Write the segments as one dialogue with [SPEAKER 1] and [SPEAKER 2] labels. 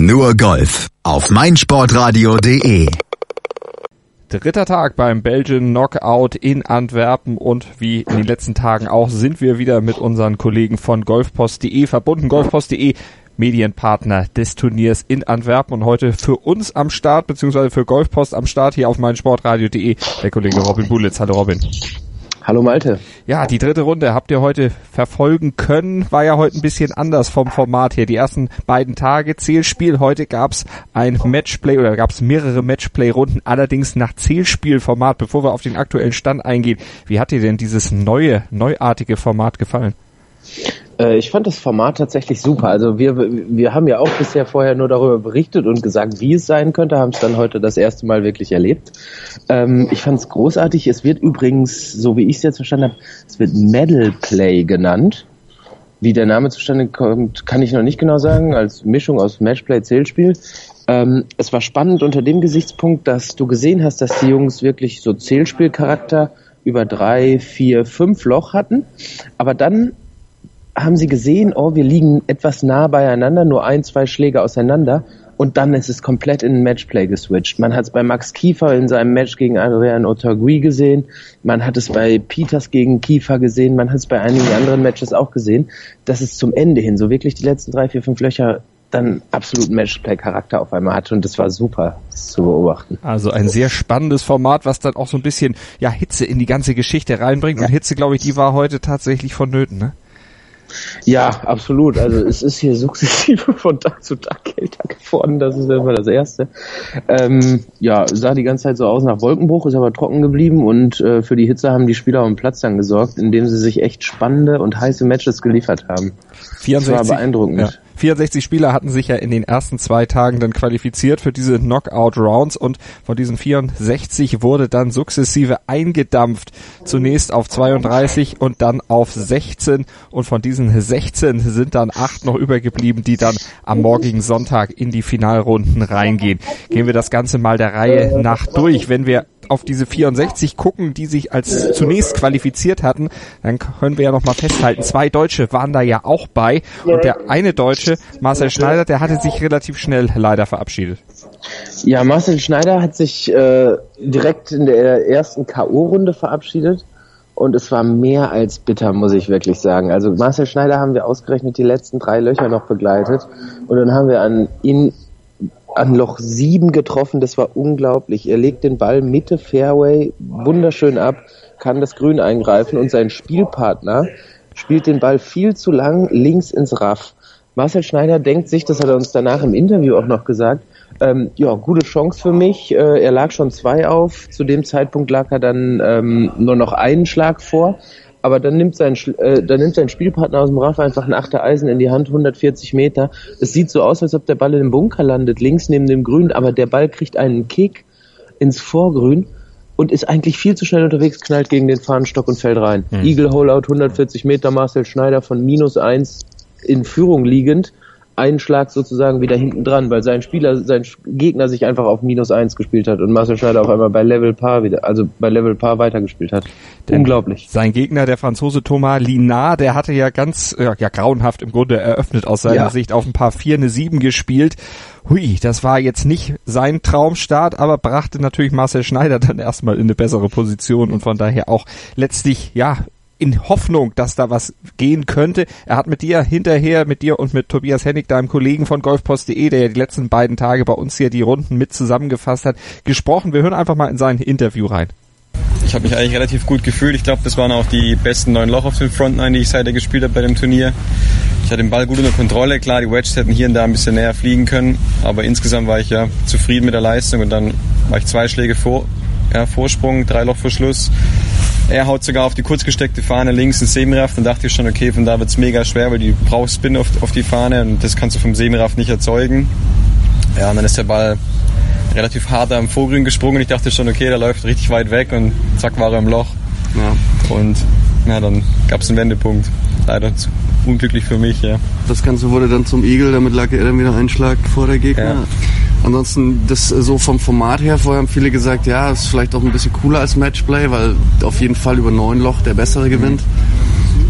[SPEAKER 1] Nur Golf auf meinsportradio.de.
[SPEAKER 2] Dritter Tag beim Belgian Knockout in Antwerpen und wie in den letzten Tagen auch sind wir wieder mit unseren Kollegen von golfpost.de verbunden. Golfpost.de, Medienpartner des Turniers in Antwerpen und heute für uns am Start, beziehungsweise für Golfpost am Start hier auf meinsportradio.de, der Kollege Robin Bulitz. Hallo Robin.
[SPEAKER 3] Hallo Malte.
[SPEAKER 2] Ja, die dritte Runde habt ihr heute verfolgen können, war ja heute ein bisschen anders vom Format her. Die ersten beiden Tage Zählspiel, heute gab's ein Matchplay oder gab's mehrere Matchplay-Runden, allerdings nach Zählspielformat. Bevor wir auf den aktuellen Stand eingehen, wie hat dir denn dieses neuartige Format gefallen?
[SPEAKER 3] Ich fand das Format tatsächlich super. Also wir haben ja auch bisher vorher nur darüber berichtet und gesagt, wie es sein könnte, haben es dann heute das erste Mal wirklich erlebt. Ich fand es großartig. Es wird übrigens, so wie ich es jetzt verstanden habe, es wird Medal Play genannt. Wie der Name zustande kommt, kann ich noch nicht genau sagen, als Mischung aus Matchplay, Zählspiel. Es war spannend unter dem Gesichtspunkt, dass du gesehen hast, dass die Jungs wirklich so Zählspielcharakter über 3, 4, 5 Loch hatten. Aber dann haben sie gesehen, wir liegen etwas nah beieinander, nur 1, 2 Schläge auseinander und dann ist es komplett in ein Matchplay geswitcht. Man hat es bei Max Kiefer in seinem Match gegen Adrian Otaegui gesehen, man hat es bei Peters gegen Kiefer gesehen, man hat es bei einigen anderen Matches auch gesehen, dass es zum Ende hin so wirklich die letzten 3, 4, 5 Löcher dann absoluten Matchplay-Charakter auf einmal hatte und das war super, das zu beobachten.
[SPEAKER 2] Also ein sehr spannendes Format, was dann auch so ein bisschen Hitze in die ganze Geschichte reinbringt und Hitze, glaube ich, die war heute tatsächlich vonnöten, ne?
[SPEAKER 3] Ja, absolut. Also es ist hier sukzessive von Tag zu Tag kälter geworden. Das ist immer das Erste. Sah die ganze Zeit so aus nach Wolkenbruch, ist aber trocken geblieben und für die Hitze haben die Spieler auf dem Platz dann gesorgt, indem sie sich echt spannende und heiße Matches geliefert haben.
[SPEAKER 2] 64,
[SPEAKER 3] das war beeindruckend.
[SPEAKER 2] Ja. 64 Spieler hatten sich ja in den ersten 2 Tagen dann qualifiziert für diese Knockout-Rounds und von diesen 64 wurde dann sukzessive eingedampft. Zunächst auf 32 und dann auf 16 und von diesen 16 sind dann 8 noch übergeblieben, die dann am morgigen Sonntag in die Finalrunden reingehen. Gehen wir das Ganze mal der Reihe nach durch. Wenn wir auf diese 64 gucken, die sich als zunächst qualifiziert hatten, dann können wir ja noch mal festhalten, 2 Deutsche waren da ja auch bei und der eine Deutsche, Marcel Schneider, der hatte sich relativ schnell leider verabschiedet.
[SPEAKER 3] Ja, Marcel Schneider hat sich direkt in der ersten K.O.-Runde verabschiedet und es war mehr als bitter, muss ich wirklich sagen. Also Marcel Schneider haben wir ausgerechnet die letzten 3 Löcher noch begleitet und dann haben wir an Loch 7 getroffen, das war unglaublich. Er legt den Ball Mitte Fairway wunderschön ab, kann das Grün eingreifen und sein Spielpartner spielt den Ball viel zu lang links ins Raff. Marcel Schneider denkt sich, das hat er uns danach im Interview auch noch gesagt, gute Chance für mich. Er lag schon 2 auf, zu dem Zeitpunkt lag er dann nur noch einen Schlag vor. Aber dann nimmt sein Spielpartner aus dem Raff einfach ein 8er Eisen in die Hand, 140 Meter. Es sieht so aus, als ob der Ball in dem Bunker landet, links neben dem Grün, aber der Ball kriegt einen Kick ins Vorgrün und ist eigentlich viel zu schnell unterwegs, knallt gegen den Fahnenstock und fällt rein. Eagle Holeout, 140 Meter, Marcel Schneider von -1 in Führung liegend. Einen Schlag sozusagen wieder hinten dran, weil sein Gegner sich einfach auf -1 gespielt hat und Marcel Schneider auf einmal bei Level Par weitergespielt hat. Denn unglaublich.
[SPEAKER 2] Sein Gegner, der Franzose Thomas Linard, der hatte ja ganz grauenhaft im Grunde eröffnet aus seiner Sicht auf ein Paar 4 eine 7 gespielt. Hui, das war jetzt nicht sein Traumstart, aber brachte natürlich Marcel Schneider dann erstmal in eine bessere Position und von daher auch letztlich, in Hoffnung, dass da was gehen könnte. Er hat mit dir und mit Tobias Hennig, deinem Kollegen von golfpost.de, der ja die letzten beiden Tage bei uns hier die Runden mit zusammengefasst hat, gesprochen. Wir hören einfach mal in sein Interview rein.
[SPEAKER 4] Ich habe mich eigentlich relativ gut gefühlt. Ich glaube, das waren auch die besten 9 Loch auf den Front 9, die ich seither gespielt habe bei dem Turnier. Ich hatte den Ball gut unter Kontrolle. Klar, die Wedges hätten hier und da ein bisschen näher fliegen können, aber insgesamt war ich zufrieden mit der Leistung und dann war ich 2 Schläge Vorsprung, 3 Loch vor Schluss. Er haut sogar auf die kurz gesteckte Fahne links ins Semiraff. Dann dachte ich schon, okay, von da wird's mega schwer, weil du brauchst Spin auf die Fahne und das kannst du vom Semiraff nicht erzeugen. Ja, und dann ist der Ball relativ hart am Vorgrün gesprungen. Ich dachte schon, okay, der läuft richtig weit weg und zack war er im Loch. Ja. Und dann gab's einen Wendepunkt. Leider unglücklich für mich, ja.
[SPEAKER 5] Das Ganze wurde dann zum Eagle, damit lag er dann wieder einen Schlag vor der Gegner. Ja. Ansonsten, das so vom Format her, vorher haben viele gesagt, ja, ist vielleicht auch ein bisschen cooler als Matchplay, weil auf jeden Fall über 9 Loch der Bessere gewinnt.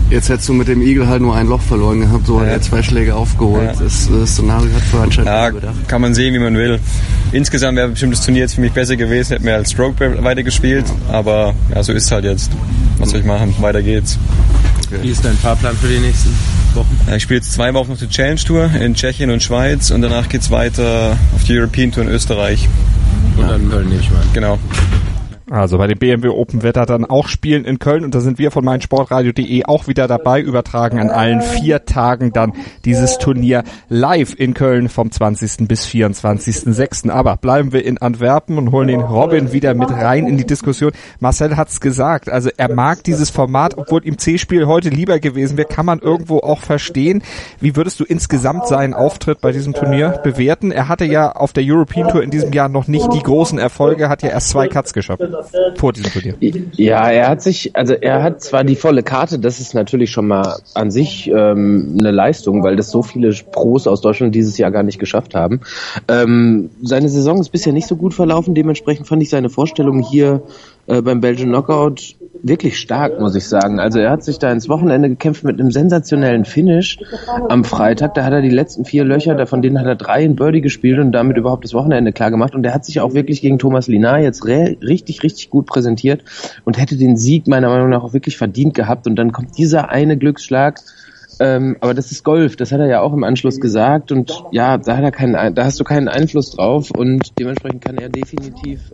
[SPEAKER 5] Jetzt hättest du mit dem Eagle halt nur ein Loch verloren gehabt, so hat er 2 Schläge aufgeholt. Ja. Das Szenario hat für anscheinend gedacht.
[SPEAKER 4] Kann man sehen, wie man will. Insgesamt wäre bestimmt das Turnier jetzt für mich besser gewesen, hätte mehr als Stroke weitergespielt, aber ja, so ist es halt jetzt. Was soll ich machen? Weiter geht's.
[SPEAKER 6] Okay. Wie ist dein Fahrplan für die nächsten Wochen?
[SPEAKER 4] Ja, ich spiele jetzt 2 Wochen auf der Challenge Tour in Tschechien und Schweiz und danach geht's weiter auf die European Tour in Österreich.
[SPEAKER 6] Und dann Köln nehme ich mal an.
[SPEAKER 4] Genau.
[SPEAKER 2] Also bei dem BMW Open wird er dann auch spielen in Köln und da sind wir von meinsportradio.de auch wieder dabei, übertragen an allen 4 Tagen dann dieses Turnier live in Köln vom 20. bis 24.06. Aber bleiben wir in Antwerpen und holen den Robin wieder mit rein in die Diskussion. Marcel hat's gesagt, also er mag dieses Format, obwohl ihm C-Spiel heute lieber gewesen wäre, kann man irgendwo auch verstehen. Wie würdest du insgesamt seinen Auftritt bei diesem Turnier bewerten? Er hatte ja auf der European Tour in diesem Jahr noch nicht die großen Erfolge, hat ja erst 2 Cuts geschafft. Vor diesem Turnier.
[SPEAKER 3] Ja, er hat zwar die volle Karte, das ist natürlich schon mal an sich eine Leistung, weil das so viele Pros aus Deutschland dieses Jahr gar nicht geschafft haben. Seine Saison ist bisher nicht so gut verlaufen, dementsprechend fand ich seine Vorstellung hier beim Belgian Knockout wirklich stark, muss ich sagen. Also er hat sich da ins Wochenende gekämpft mit einem sensationellen Finish am Freitag. Da hat er die letzten 4 Löcher, von denen hat er 3 in Birdie gespielt und damit überhaupt das Wochenende klar gemacht. Und er hat sich auch wirklich gegen Thomas Linar jetzt richtig gut präsentiert und hätte den Sieg meiner Meinung nach auch wirklich verdient gehabt. Und dann kommt dieser eine Glücksschlag. Aber das ist Golf, das hat er ja auch im Anschluss gesagt. Und ja, da hast du keinen Einfluss drauf und dementsprechend kann er definitiv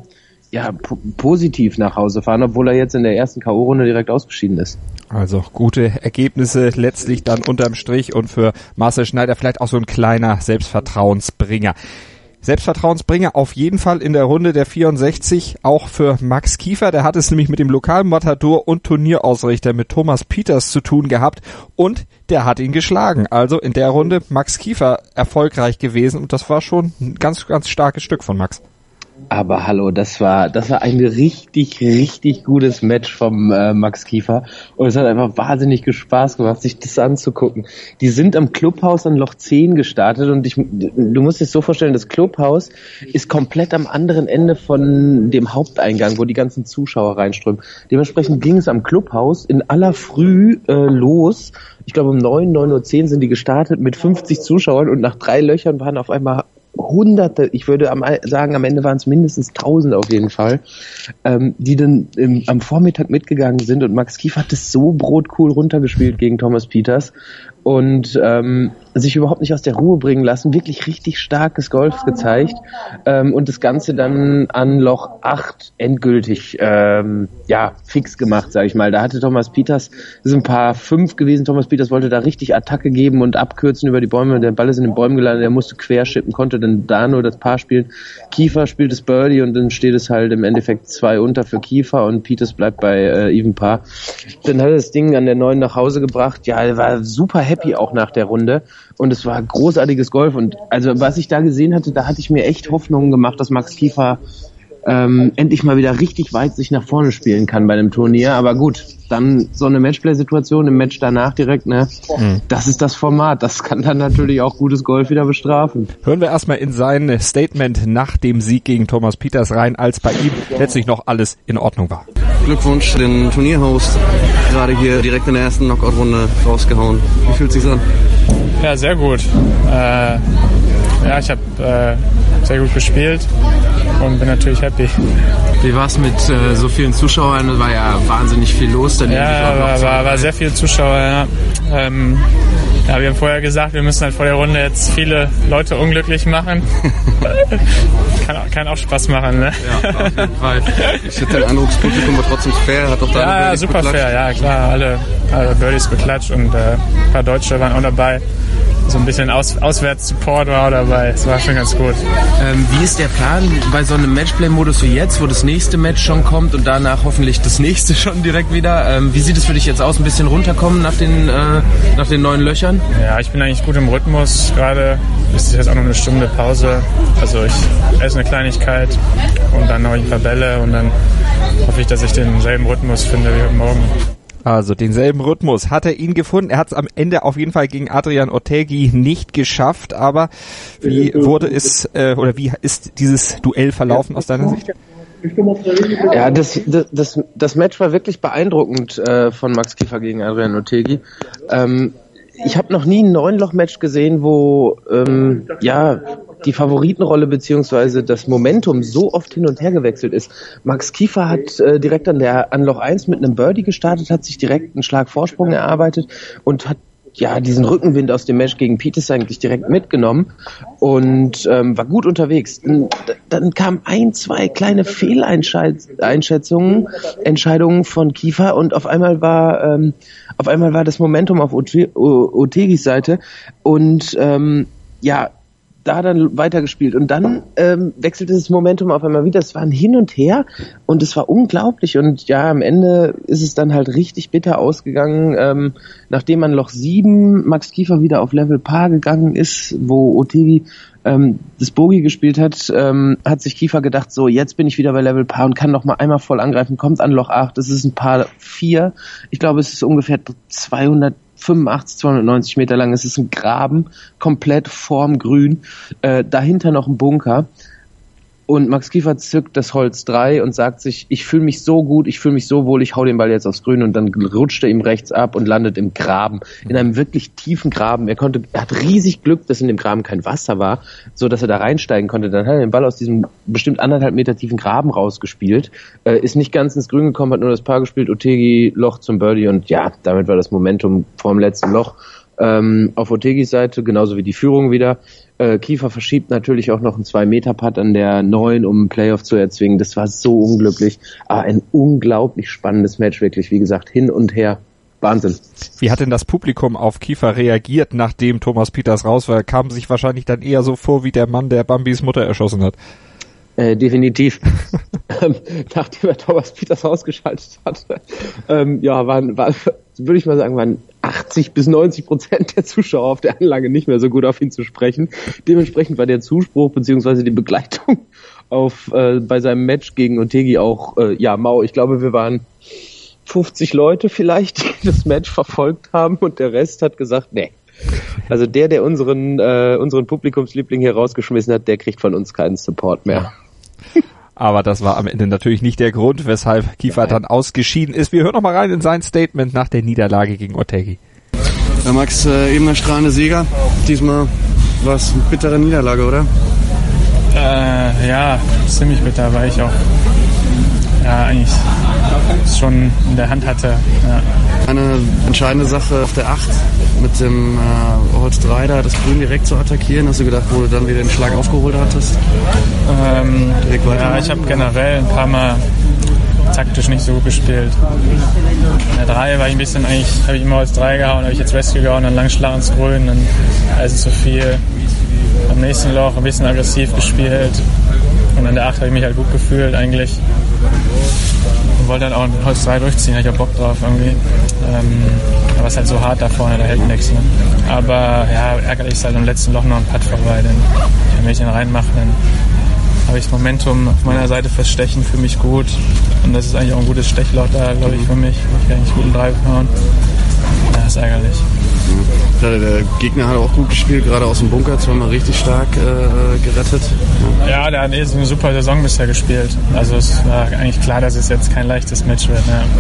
[SPEAKER 3] positiv nach Hause fahren, obwohl er jetzt in der ersten K.O.-Runde direkt ausgeschieden ist.
[SPEAKER 2] Also gute Ergebnisse letztlich dann unterm Strich und für Marcel Schneider vielleicht auch so ein kleiner Selbstvertrauensbringer. Selbstvertrauensbringer auf jeden Fall in der Runde der 64, auch für Max Kiefer. Der hat es nämlich mit dem Lokalmatador und Turnierausrichter mit Thomas Pieters zu tun gehabt und der hat ihn geschlagen. Also in der Runde Max Kiefer erfolgreich gewesen und das war schon ein ganz starkes Stück von Max.
[SPEAKER 3] Aber hallo, das war ein richtig gutes Match vom Max Kiefer und es hat einfach wahnsinnig Spaß gemacht, sich das anzugucken. Die sind am Clubhaus an Loch 10 gestartet und du musst dir so vorstellen, das Clubhaus ist komplett am anderen Ende von dem Haupteingang, wo die ganzen Zuschauer reinströmen. Dementsprechend ging es am Clubhaus in aller Früh los. Ich glaube um 9:10 Uhr sind die gestartet mit 50 Zuschauern und nach 3 Löchern waren auf einmal Hunderte, ich würde sagen, am Ende waren es mindestens 1000 auf jeden Fall, die dann am Vormittag mitgegangen sind und Max Kiefer hat das so brotcool runtergespielt gegen Thomas Pieters und sich überhaupt nicht aus der Ruhe bringen lassen, wirklich richtig starkes Golf gezeigt und das Ganze dann an Loch 8 endgültig fix gemacht, sag ich mal. Da hatte Thomas Pieters, das ist ein Paar 5 gewesen, Thomas Pieters wollte da richtig Attacke geben und abkürzen über die Bäume und der Ball ist in den Bäumen gelandet, er musste querschippen, konnte dann da nur das Paar spielen. Kiefer spielt das Birdie und dann steht es halt im Endeffekt 2 unter für Kiefer und Pieters bleibt bei Even Paar. Dann hat er das Ding an der 9 nach Hause gebracht, ja, er war super happy auch nach der Runde. Und es war großartiges Golf. Und also was ich da gesehen hatte, da hatte ich mir echt Hoffnungen gemacht, dass Max Kiefer endlich mal wieder richtig weit sich nach vorne spielen kann bei einem Turnier. Aber gut, dann so eine Matchplay-Situation im Match danach direkt, das ist das Format. Das kann dann natürlich auch gutes Golf wieder bestrafen.
[SPEAKER 2] Hören wir erstmal in sein Statement nach dem Sieg gegen Thomas Pieters rein, als bei ihm letztlich noch alles in Ordnung war.
[SPEAKER 5] Glückwunsch, den Turnierhost gerade hier direkt in der ersten Knockout-Runde rausgehauen. Wie fühlt es sich an?
[SPEAKER 7] Ja, sehr gut. Ich habe sehr gut gespielt und bin natürlich happy.
[SPEAKER 6] Wie war es mit so vielen Zuschauern? Es war ja wahnsinnig viel los.
[SPEAKER 7] War sehr viele Zuschauer, ja. Wir haben vorher gesagt, wir müssen halt vor der Runde jetzt viele Leute unglücklich machen. Kann auch Spaß machen, ne?
[SPEAKER 5] Ja, auf jeden Fall. Ich hatte den Eindruck, das Publikum war trotzdem fair, hat auch da
[SPEAKER 7] ja, super beklatscht. Fair, ja klar, alle Birdies beklatscht und ein paar Deutsche waren auch dabei. So ein bisschen Auswärts-Support war auch dabei. Das war schon ganz gut.
[SPEAKER 6] Wie ist der Plan bei so einem Matchplay-Modus wie jetzt, wo das nächste Match schon kommt und danach hoffentlich das nächste schon direkt wieder? Wie sieht es für dich jetzt aus? Ein bisschen runterkommen nach den 9 Löchern?
[SPEAKER 7] Ja, ich bin eigentlich gut im Rhythmus. Gerade ist jetzt auch noch eine Stunde Pause. Also ich esse eine Kleinigkeit und dann noch ein paar Bälle und dann hoffe ich, dass ich denselben Rhythmus finde wie heute Morgen.
[SPEAKER 2] Also denselben Rhythmus hat er ihn gefunden. Er hat es am Ende auf jeden Fall gegen Adrian Ortegui nicht geschafft. Aber wie ist dieses Duell verlaufen aus deiner Sicht?
[SPEAKER 3] Ja, das Match war wirklich beeindruckend von Max Kiefer gegen Adrian Otegui. Ich habe noch nie ein 9-Loch-Match gesehen, wo die Favoritenrolle beziehungsweise das Momentum so oft hin und her gewechselt ist. Max Kiefer hat direkt an Loch 1 mit einem Birdie gestartet, hat sich direkt einen Schlag Vorsprung erarbeitet und hat diesen Rückenwind aus dem Match gegen Peters eigentlich direkt mitgenommen und war gut unterwegs. Dann kamen 1-2 kleine Entscheidungen von Kiefer und auf einmal war das Momentum auf Oteguis Seite und da dann weitergespielt und dann wechselte das Momentum auf einmal wieder. Es war ein Hin und Her und es war unglaublich und am Ende ist es dann halt richtig bitter ausgegangen, nachdem an Loch 7 Max Kiefer wieder auf Level Par gegangen ist, wo Otegui das Bogey gespielt hat, hat sich Kiefer gedacht, so jetzt bin ich wieder bei Level Par und kann noch mal einmal voll angreifen, kommt an Loch 8, das ist ein Par 4, ich glaube es ist ungefähr 290 Meter lang. Es ist ein Graben, komplett vorm Grün. Dahinter noch ein Bunker. Und Max Kiefer zückt das Holz 3 und sagt sich, ich fühle mich so gut, ich fühle mich so wohl, ich hau den Ball jetzt aufs Grün und dann rutscht er ihm rechts ab und landet im Graben. In einem wirklich tiefen Graben. Er hat riesig Glück, dass in dem Graben kein Wasser war, so dass er da reinsteigen konnte. Dann hat er den Ball aus diesem bestimmt 1,5 Meter tiefen Graben rausgespielt, ist nicht ganz ins Grün gekommen, hat nur das Paar gespielt, Otegui Loch zum Birdie und damit war das Momentum vorm letzten Loch auf Oteguis Seite, genauso wie die Führung wieder. Kiefer verschiebt natürlich auch noch einen 2-Meter-Putt an der 9, um einen Playoff zu erzwingen. Das war so unglücklich. Aber ein unglaublich spannendes Match, wirklich. Wie gesagt, hin und her. Wahnsinn.
[SPEAKER 2] Wie hat denn das Publikum auf Kiefer reagiert, nachdem Thomas Pieters raus war? Er kam sich wahrscheinlich dann eher so vor wie der Mann, der Bambis Mutter erschossen hat.
[SPEAKER 3] Definitiv. Nachdem er Thomas Pieters ausgeschaltet hat, würde ich mal sagen, waren 80-90% der Zuschauer auf der Anlage nicht mehr so gut auf ihn zu sprechen. Dementsprechend war der Zuspruch bzw. die Begleitung bei seinem Match gegen Otegui auch mau. Ich glaube, wir waren 50 Leute vielleicht, die das Match verfolgt haben und der Rest hat gesagt, nee. Also der unseren Publikumsliebling hier rausgeschmissen hat, der kriegt von uns keinen Support mehr.
[SPEAKER 2] Aber das war am Ende natürlich nicht der Grund, weshalb Kiefer dann ausgeschieden ist. Wir hören noch mal rein in sein Statement nach der Niederlage gegen Otegui.
[SPEAKER 5] Ja, Max, eben der strahlende Sieger. Diesmal war es eine bittere Niederlage, oder?
[SPEAKER 7] Ziemlich bitter, weil ich auch eigentlich schon in der Hand hatte. Ja.
[SPEAKER 5] Eine entscheidende Sache auf der 8 mit dem Holz 3 da, das Grün direkt zu attackieren. Hast du gedacht, wo du dann wieder den Schlag aufgeholt hattest?
[SPEAKER 7] Ich habe generell ein paar Mal taktisch nicht so gut gespielt. In der 3 war ich habe ich immer Holz 3 gehauen, habe ich jetzt Rescue gehauen, dann lang Schlag ins Grün, dann ist zu viel. Am nächsten Loch ein bisschen aggressiv gespielt und an der 8 habe ich mich halt gut gefühlt eigentlich. Und wollte dann auch ein Holz 3 durchziehen, da hatte ich auch Bock drauf irgendwie. Aber es ist halt so hart da vorne, da hält nichts. Ne? Aber ärgerlich ist halt am letzten Loch noch ein Putt vorbei, denn wenn ich den reinmache, dann habe ich das Momentum auf meiner Seite feststechen, für mich gut. Und das ist eigentlich auch ein gutes Stechloch da, glaube ich, für mich. Ich kann eigentlich guten Drive hauen. Ja, das ist ärgerlich.
[SPEAKER 5] Der Gegner hat auch gut gespielt, gerade aus dem Bunker, zweimal richtig stark gerettet.
[SPEAKER 7] Ja, der hat eine super Saison bisher gespielt. Also es war eigentlich klar, dass es jetzt kein leichtes Match wird. Ne?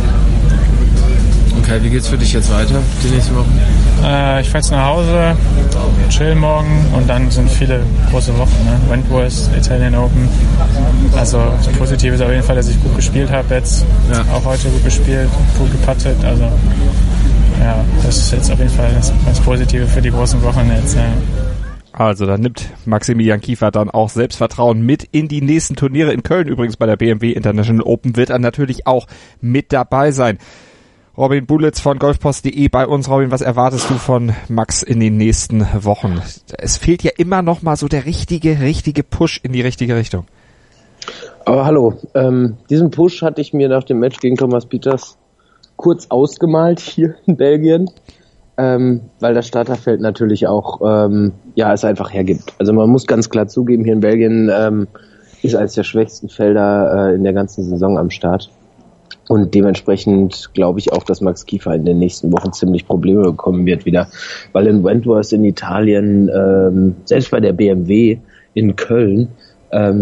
[SPEAKER 6] Okay, wie geht's für dich jetzt weiter, die nächsten Wochen?
[SPEAKER 7] Ich fahre jetzt nach Hause, chill morgen und dann sind viele große Wochen. Ne? Wentworth, Italian Open. Also das Positive ist auf jeden Fall, dass ich gut gespielt habe jetzt. Ja. Auch heute gut gespielt, gut geputtet. Also ja, das ist jetzt auf jeden Fall das Positive für die großen Wochen jetzt. Ja.
[SPEAKER 2] Also da nimmt Maximilian Kiefer dann auch Selbstvertrauen mit in die nächsten Turniere. In Köln übrigens bei der BMW International Open wird er natürlich auch mit dabei sein. Robin Bulitz von golfpost.de bei uns. Robin, was erwartest du von Max in den nächsten Wochen? Es fehlt ja immer noch mal so der richtige Push in die richtige Richtung.
[SPEAKER 3] Aber hallo, diesen Push hatte ich mir nach dem Match gegen Thomas Pieters kurz ausgemalt hier in Belgien, weil das Starterfeld natürlich auch es einfach hergibt. Also man muss ganz klar zugeben, hier in Belgien ist eines der schwächsten Felder in der ganzen Saison am Start. Und dementsprechend glaube ich auch, dass Max Kiefer in den nächsten Wochen ziemlich Probleme bekommen wird wieder. Weil in Wentworth in Italien, selbst bei der BMW in Köln,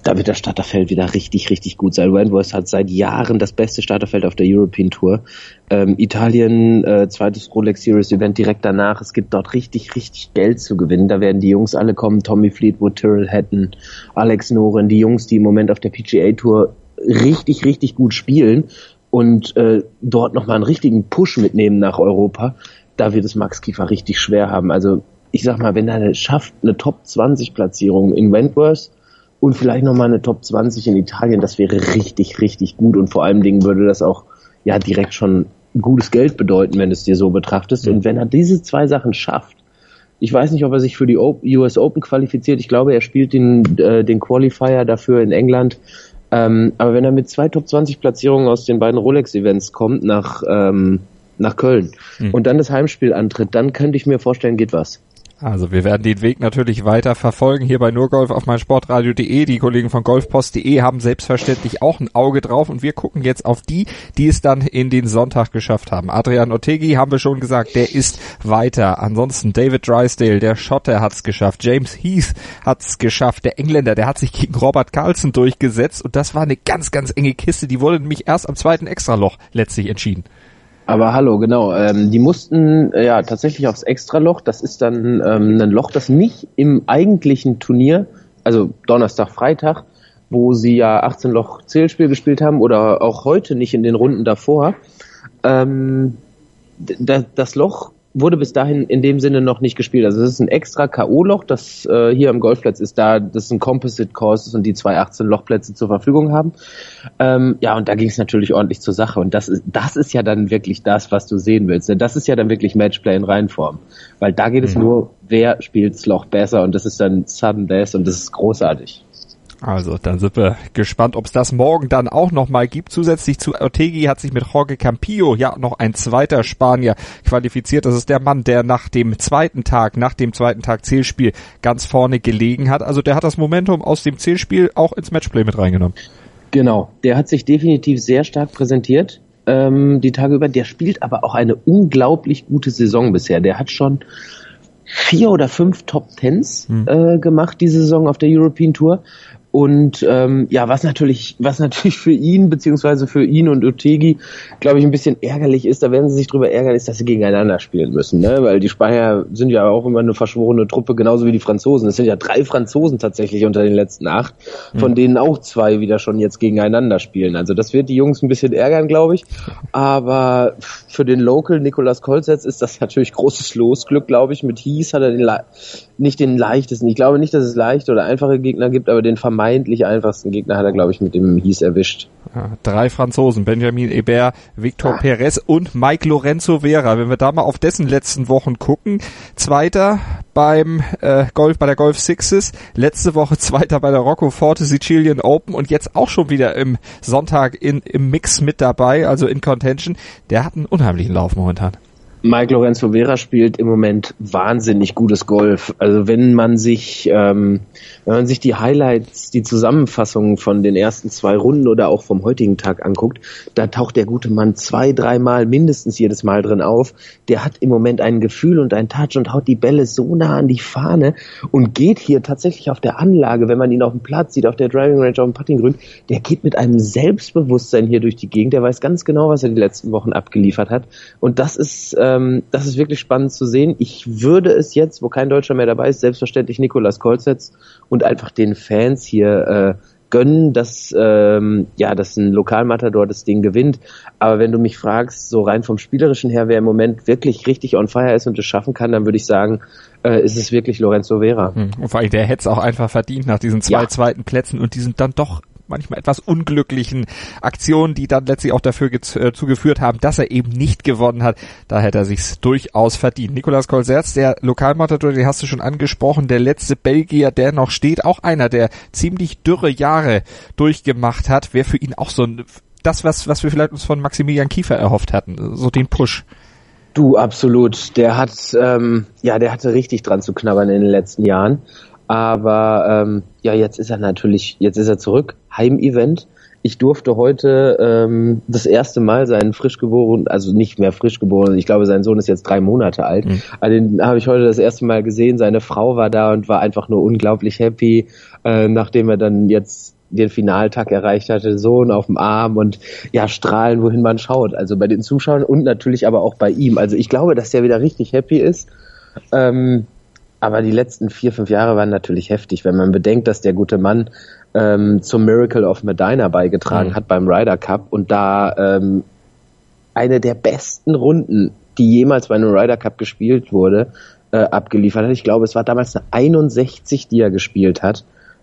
[SPEAKER 3] da wird das Starterfeld wieder richtig, richtig gut sein. Wentworth hat seit Jahren das beste Starterfeld auf der European Tour. Italien, zweites Rolex Series Event direkt danach. Es gibt dort richtig, richtig Geld zu gewinnen. Da werden die Jungs alle kommen. Tommy Fleetwood, Tyrrell Hatton, Alex Noren, die Jungs, die im Moment auf der PGA Tour richtig, richtig gut spielen und dort nochmal einen richtigen Push mitnehmen nach Europa. Da wird es Max Kiefer richtig schwer haben. Also ich sag mal, wenn er es schafft, eine Top 20 Platzierung in Wentworth und vielleicht nochmal eine Top 20 in Italien, das wäre richtig, richtig gut und vor allen Dingen würde das auch ja direkt schon gutes Geld bedeuten, wenn du es dir so betrachtest. Und wenn er diese zwei Sachen schafft, ich weiß nicht, ob er sich für die US Open qualifiziert, ich glaube, er spielt den Qualifier dafür in England, aber wenn er mit 2 Top 20 Platzierungen aus den beiden Rolex-Events kommt nach Köln und dann das Heimspiel antritt, dann könnte ich mir vorstellen, geht was.
[SPEAKER 2] Also wir werden den Weg natürlich weiter verfolgen hier bei nurgolf auf meinsportradio.de. Die Kollegen von golfpost.de haben selbstverständlich auch ein Auge drauf und wir gucken jetzt auf die es dann in den Sonntag geschafft haben. Adrian Otaegui haben wir schon gesagt, der ist weiter. Ansonsten David Drysdale, der Schotte, hat's geschafft. James Heath hat's geschafft. Der Engländer, der hat sich gegen Robert Karlsson durchgesetzt und das war eine ganz, ganz enge Kiste. Die wurde nämlich erst am zweiten Extraloch letztlich entschieden.
[SPEAKER 3] Aber hallo, genau, die mussten ja tatsächlich aufs Extraloch, das ist dann ein Loch, das nicht im eigentlichen Turnier, also Donnerstag, Freitag, wo sie ja 18 Loch Zählspiel gespielt haben oder auch heute nicht in den Runden davor, das Loch wurde bis dahin in dem Sinne noch nicht gespielt. Also es ist ein extra K.O.-Loch, das hier am Golfplatz ist, das ein Composite Course ist und die 2 18-Lochplätze zur Verfügung haben. Ja, und da ging es natürlich ordentlich zur Sache. Und das ist ja dann wirklich das, was du sehen willst. Das ist ja dann wirklich Matchplay in Reinform. Weil da geht es nur, wer spielt das Loch besser und das ist dann Sudden Death und das ist großartig.
[SPEAKER 2] Also, dann sind wir gespannt, ob es das morgen dann auch nochmal gibt. Zusätzlich zu Otaegui hat sich mit Jorge Campillo ja noch ein zweiter Spanier qualifiziert. Das ist der Mann, der nach dem zweiten Tag Zählspiel ganz vorne gelegen hat. Also der hat das Momentum aus dem Zählspiel auch ins Matchplay mit reingenommen.
[SPEAKER 3] Genau, der hat sich definitiv sehr stark präsentiert die Tage über. Der spielt aber auch eine unglaublich gute Saison bisher. Der hat schon 4 oder 5 Top Tens gemacht diese Saison auf der European Tour. Und ja, was natürlich für ihn beziehungsweise für ihn und Otaegui, glaube ich, ein bisschen ärgerlich ist, da werden sie sich drüber ärgern, ist, dass sie gegeneinander spielen müssen, ne? Weil die Spanier sind ja auch immer eine verschworene Truppe, genauso wie die Franzosen. Es sind ja 3 Franzosen tatsächlich unter den letzten 8, von denen auch 2 wieder schon jetzt gegeneinander spielen. Also das wird die Jungs ein bisschen ärgern, glaube ich. Aber für den Local Nicolas Kolsetz ist das natürlich großes Losglück, glaube ich. Mit Heath hat er nicht den leichtesten. Ich glaube nicht, dass es leichte oder einfache Gegner gibt, aber den vermeintlich einfachsten Gegner hat er, glaube ich, mit dem Heath erwischt.
[SPEAKER 2] Ja, 3 Franzosen, Benjamin Hébert, Victor Perez und Mike Lorenzo Vera. Wenn wir da mal auf dessen letzten Wochen gucken, Zweiter bei der Golf Sixes, letzte Woche Zweiter bei der Rocco Forte Sicilian Open und jetzt auch schon wieder im Sonntag im Mix mit dabei, also in Contention. Der hat einen unheimlichen Lauf momentan.
[SPEAKER 3] Mike Lorenzo Vera spielt im Moment wahnsinnig gutes Golf. Also wenn man sich die Highlights, die Zusammenfassungen von den ersten 2 Runden oder auch vom heutigen Tag anguckt, da taucht der gute Mann 2-3 Mal mindestens jedes Mal drin auf. Der hat im Moment ein Gefühl und ein Touch und haut die Bälle so nah an die Fahne und geht hier tatsächlich auf der Anlage, wenn man ihn auf dem Platz sieht, auf der Driving Range, auf dem Puttinggrün, der geht mit einem Selbstbewusstsein hier durch die Gegend. Der weiß ganz genau, was er die letzten Wochen abgeliefert hat. Und das ist wirklich spannend zu sehen. Ich würde es jetzt, wo kein Deutscher mehr dabei ist, selbstverständlich Nicolas Kolsetz und einfach den Fans hier gönnen, dass ein Lokalmatador das Ding gewinnt. Aber wenn du mich fragst, so rein vom Spielerischen her, wer im Moment wirklich richtig on fire ist und es schaffen kann, dann würde ich sagen, ist es wirklich Lorenzo Vera.
[SPEAKER 2] Und vor allem, der hätte es auch einfach verdient nach diesen 2 zweiten Plätzen und die sind dann doch manchmal etwas unglücklichen Aktionen, die dann letztlich auch dafür zugeführt haben, dass er eben nicht gewonnen hat. Da hätte er sich's durchaus verdient. Nicolas Kolsetz, der Lokalmatador, den hast du schon angesprochen, der letzte Belgier, der noch steht, auch einer, der ziemlich dürre Jahre durchgemacht hat, wäre für ihn auch so das, was wir vielleicht uns von Maximilian Kiefer erhofft hatten, so den Push.
[SPEAKER 3] Du, absolut. Der hatte richtig dran zu knabbern in den letzten Jahren. Aber jetzt ist er zurück. Heimevent. Ich durfte heute das erste Mal seinen also nicht mehr frisch geboren, ich glaube, sein Sohn ist jetzt 3 Monate alt. Aber den habe ich heute das erste Mal gesehen. Seine Frau war da und war einfach nur unglaublich happy, nachdem er dann jetzt den Finaltag erreicht hatte, Sohn auf dem Arm und ja, strahlen, wohin man schaut. Also bei den Zuschauern und natürlich aber auch bei ihm. Also ich glaube, dass der wieder richtig happy ist. Aber die letzten 4-5 Jahre waren natürlich heftig, wenn man bedenkt, dass der gute Mann zum Miracle of Medina beigetragen hat beim Ryder Cup und da eine der besten Runden, die jemals bei einem Ryder Cup gespielt wurde, abgeliefert hat. Ich glaube, es war damals eine 61, die er gespielt hat.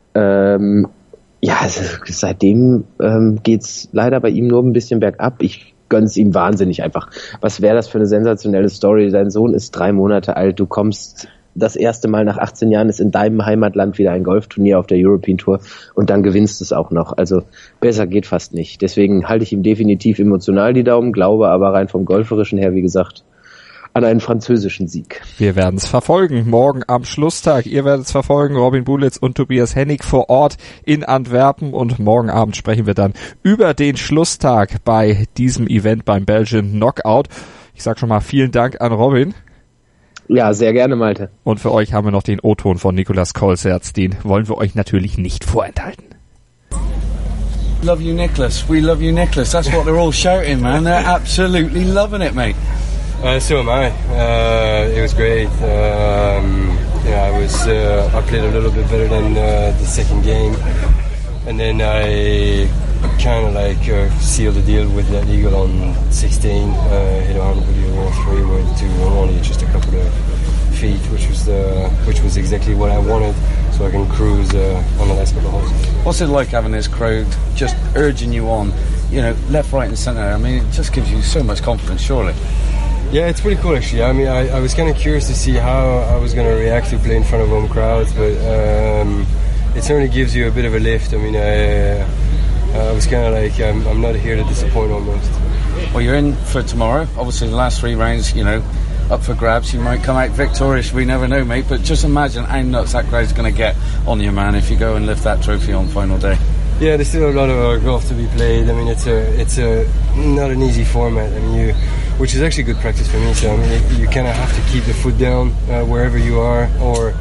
[SPEAKER 3] Seitdem geht's leider bei ihm nur ein bisschen bergab. Ich gönn's ihm wahnsinnig einfach. Was wäre das für eine sensationelle Story? Dein Sohn ist 3 Monate alt, du kommst das erste Mal nach 18 Jahren, ist in deinem Heimatland wieder ein Golfturnier auf der European Tour und dann gewinnst du es auch noch. Also besser geht fast nicht. Deswegen halte ich ihm definitiv emotional die Daumen, glaube aber rein vom Golferischen her, wie gesagt, an einen französischen Sieg.
[SPEAKER 2] Wir werden es verfolgen. Morgen am Schlusstag. Ihr werdet es verfolgen. Robin Bulitz und Tobias Hennig vor Ort in Antwerpen. Und morgen Abend sprechen wir dann über den Schlusstag bei diesem Event beim Belgian Knockout. Ich sag schon mal vielen Dank an Robin.
[SPEAKER 3] Ja, sehr gerne, Malte.
[SPEAKER 2] Und für euch haben wir noch den O-Ton von Nicolas Kolserz. Den wollen wir euch natürlich nicht vorenthalten.
[SPEAKER 8] Love you, Nicholas. We love you, Nicholas. That's what they're all shouting, man. They're absolutely loving it, mate.
[SPEAKER 9] So am I. It was great. I played a little bit better than the second game, and then I kind of sealed the deal with that eagle on 16. Hit 100 with the all 3, went to only just a couple of feet, which was exactly what I wanted, so I can cruise on the last couple of holes.
[SPEAKER 8] What's it like having this crowd just urging you on, left, right, and centre? I mean, it just gives you so much confidence, surely.
[SPEAKER 9] Yeah, it's pretty cool actually. I mean, I was kind of curious to see how I was going to react to play in front of home crowds, but it certainly gives you a bit of a lift. I mean, I was kind of I'm not here to disappoint almost.
[SPEAKER 8] Well, you're in for tomorrow. Obviously, the last 3 rounds, up for grabs. You might come out victorious. We never know, mate. But just imagine how nuts that crowd's going to get on you, man, if you go and lift that trophy on final day.
[SPEAKER 9] Yeah, there's still a lot of golf to be played. I mean, it's not an easy format. I mean, which is actually good practice for me. So I mean, you kind of have to keep the foot down wherever you are, or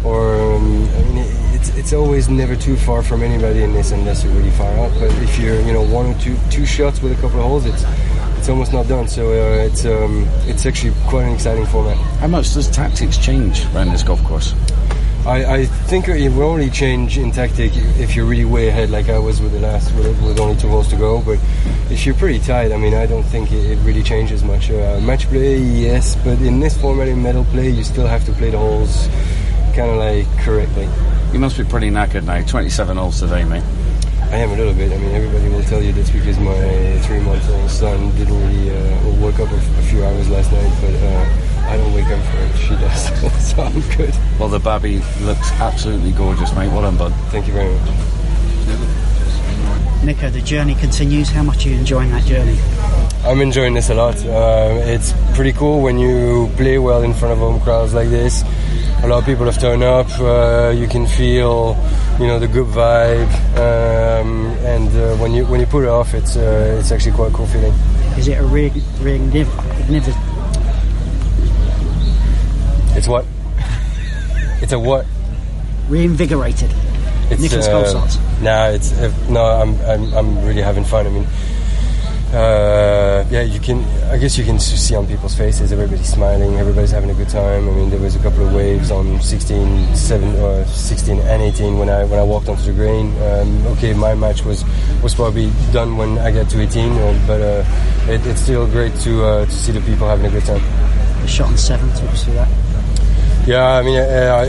[SPEAKER 9] it's always never too far from anybody in this unless you're really far out. But if you're 1 or 2 shots with a couple of holes, it's almost not done. So it's actually quite an exciting format.
[SPEAKER 8] How much does tactics change around this golf course?
[SPEAKER 9] I think it will only change in tactic if you're really way ahead, like I was with with only 2 holes to go. But if you're pretty tight, I mean, I don't think it really changes much. Match play, yes, but in this format, in medal play, you still have to play the holes kind of correctly.
[SPEAKER 8] You must be pretty knackered now. 27 holes today, mate.
[SPEAKER 9] I am a little bit. I mean, everybody will tell you that's because my 3-month-old son didn't really woke up a few hours last night, but I don't wake up for it. She does, so I'm good.
[SPEAKER 8] Well, the baby looks absolutely gorgeous, mate. Well done, bud.
[SPEAKER 9] Thank you very much.
[SPEAKER 10] Nico, the journey continues. How much are you enjoying that journey?
[SPEAKER 9] I'm enjoying this a lot. It's pretty cool when you play well in front of home crowds like this. A lot of people have turned up. You can feel, the good vibe, and when you put it off, it's actually quite a cool feeling.
[SPEAKER 10] Is it a
[SPEAKER 9] It's what? It's a what?
[SPEAKER 10] Reinvigorated. Nicholas Kolserz.
[SPEAKER 9] I'm really having fun. I mean, I guess you can see on people's faces, everybody's smiling, everybody's having a good time. I mean, there was a couple of waves on 16 and 18 when I walked onto the green. My match was probably done when I got to 18, but it's still great to see the people having a good time.
[SPEAKER 10] The shot on 7, talk us through that.
[SPEAKER 9] Yeah, I mean,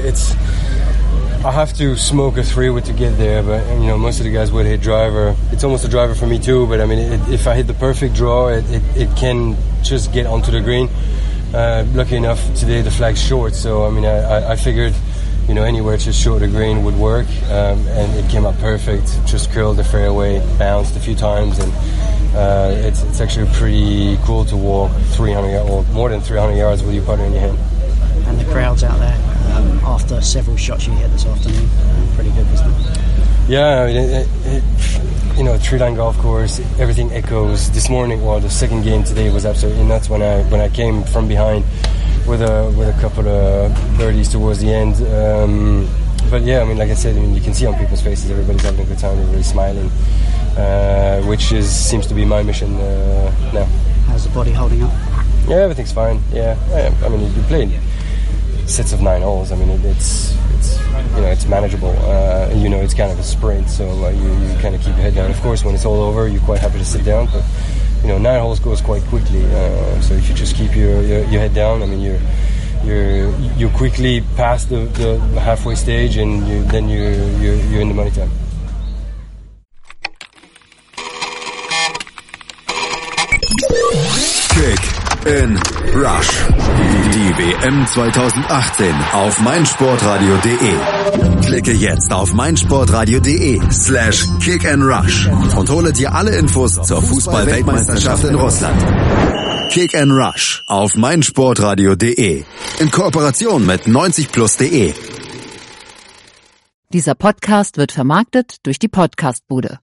[SPEAKER 9] I have to smoke a 3-wood to get there, but most of the guys would hit driver. It's almost a driver for me too, but I mean, if I hit the perfect draw, it can just get onto the green. Lucky enough today the flag's short, so I mean, I figured anywhere just short of the green would work, and it came out perfect. Just curled the fairway, bounced a few times, and it's actually pretty cool to walk 300 or more than 300 yards with your putter in your hand.
[SPEAKER 10] And the crowd's out there after several shots you hit this afternoon. Pretty good, isn't it?
[SPEAKER 9] Yeah, I mean, three-line golf course, everything echoes. This morning, the second game today was absolutely nuts when I came from behind with a couple of birdies towards the end. but yeah, I mean, like I said, I mean, you can see on people's faces, everybody's having a good time, everybody's smiling, which seems to be my mission now.
[SPEAKER 10] How's the body holding up?
[SPEAKER 9] Yeah, everything's fine. Yeah, I mean, you played sets of 9 holes. I mean, it's it's manageable. It's kind of a sprint, so you kind of keep your head down. Of course, when it's all over, you're quite happy to sit down, but 9 holes goes quite quickly. So if you just keep your head down, I mean, you're quickly past the halfway stage, and then you're in the money time.
[SPEAKER 1] Kick in Rush. Die WM 2018 auf meinsportradio.de. Klicke jetzt auf meinsportradio.de/kickandrush und hole dir alle Infos zur Fußball-Weltmeisterschaft in Russland. Kick and Rush auf meinsportradio.de. In Kooperation mit 90plus.de.
[SPEAKER 11] Dieser Podcast wird vermarktet durch die Podcastbude.